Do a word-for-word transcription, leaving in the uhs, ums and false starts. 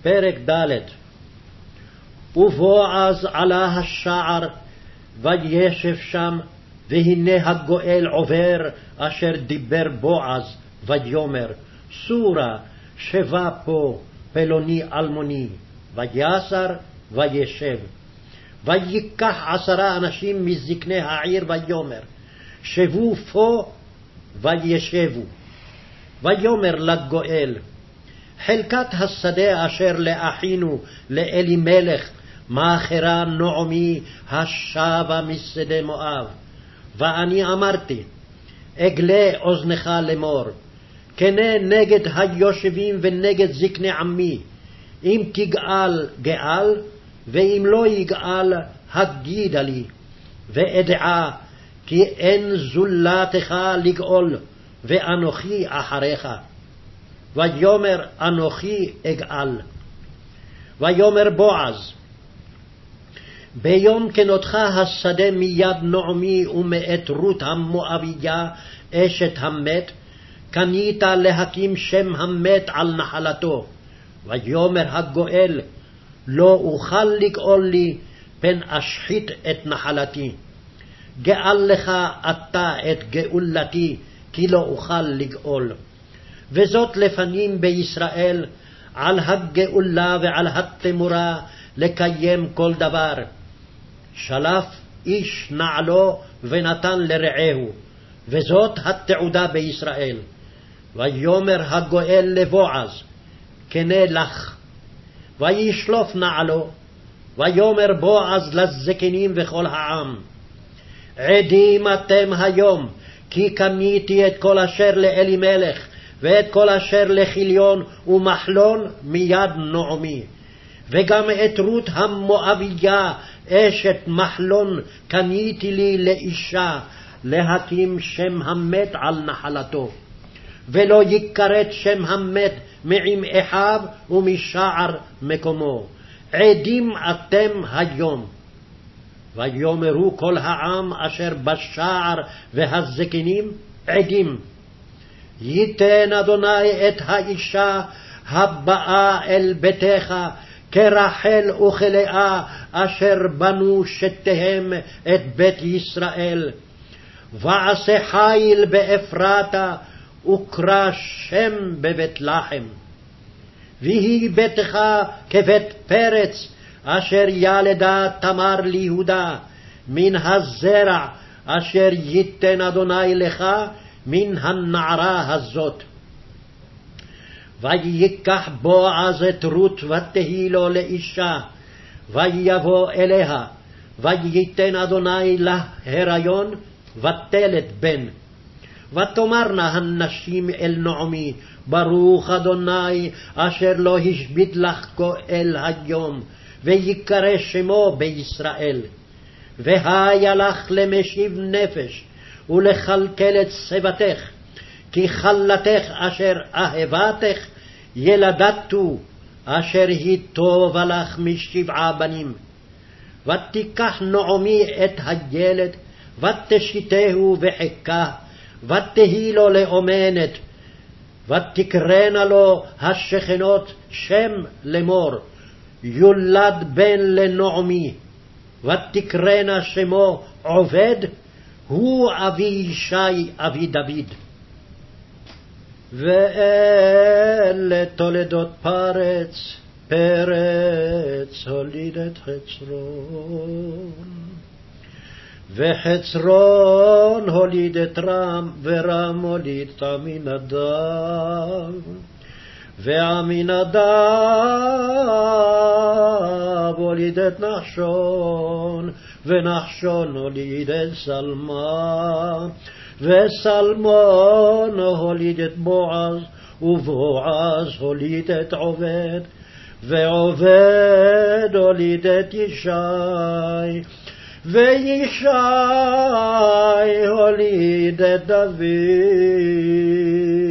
פרק ד'. ובועז עלה השער, וישב שם, והנה הגואל עובר, אשר דיבר בועז, ויאמר, סורה, שבה פה, פלוני אלמוני, ויסר, וישב. ויקח עשרה אנשים מזקני העיר, ויאמר, שבו פה, וישבו. ויאמר לגואל, חלקת השדה אשר לאחינו לאלימלך מאחרה נעמי השבה משדה מואב. ואני אמרתי, אגלה אוזנך לאמור, כנה נגד היושבים ונגד זקני עמי, אם תגאל גאל, ואם לא יגאל הגידה לי, ואדעה כי אין זולתך לגאול, ואנוכי אחריך. ויאמר אנוכי אגאל. ויאמר בועז, ביום כנותך השדה מיד נעמי ומאת רות המואביה אשת המת, קנית להקים שם המת על נחלתו. ויאמר הגואל, לא אוכל לגאול לי, פן אשחית את נחלתי. גאל לך אתה את גאולתי, כי לא אוכל לגאול. וזאת לפנים בישראל, על הגאולה ועל התמורה, לקיים כל דבר. שלף איש נעלו ונתן לרעהו, וזאת התעודה בישראל. ויאמר הגואל לבועז, כנה לך. וישלוף נעלו, ויאמר בועז לזקנים וכל העם, עדים אתם היום, כי קניתי את כל אשר לאלימלך, ואת כל אשר לחיליון ומחלון מיד נעמי, וגם את רות המואביה אשת מחלון קניתי לי לאישה, להקים שם המת על נחלתו, ולא יכרת שם המת מעם אחיו ומשער מקומו. עדים אתם היום. ויאמרו כל העם אשר בשער והזקנים, עדים. ייתן אדוני את האישה הבאה אל ביתך, כרחל וכלאה אשר בנו שתיהם את בית ישראל. ועשה חיל באפרתה, וקרא שם בבית לחם. ויהי ביתך כבית פרץ, אשר ילדה תמר ליהודה, מן הזרע אשר ייתן אדוני לך מן הנערה הזאת. ויקח בועז את רות ותהי לו לאישה, ויבוא אליה, וייתן אדוני לה הריון, ותלת בן. ותאמרנה הנשים אל נעמי, ברוך אדוני אשר לא השבית לך גואל היום, ויקרא שמו בישראל. והיה לך למשיב נפש, ולכלכל את שיבתך, כי חלתך אשר אהבתך ילדתו, אשר היא טובה לך משבעה בנים. ותיקח נעמי את הילד, ותשיתהו בחיקה, ותהי לו לאומנת, ותקרנה לו השכנות שם לאמור, יולד בן לנעמי, ותקרנה שמו עובד, הוא אבי ישי אבי דוד. ואלה תולדות פרץ, פרץ הוליד את חצרון, וחצרון הוליד את רם, ורם הוליד את עמינדב, ועמינדב הוליד את נחשון, ונחשון הוליד את סלמה, וסלמון הוליד את בועז, ובועז הוליד את עובד, ועובד הוליד את ישי, וישי הוליד את דוד.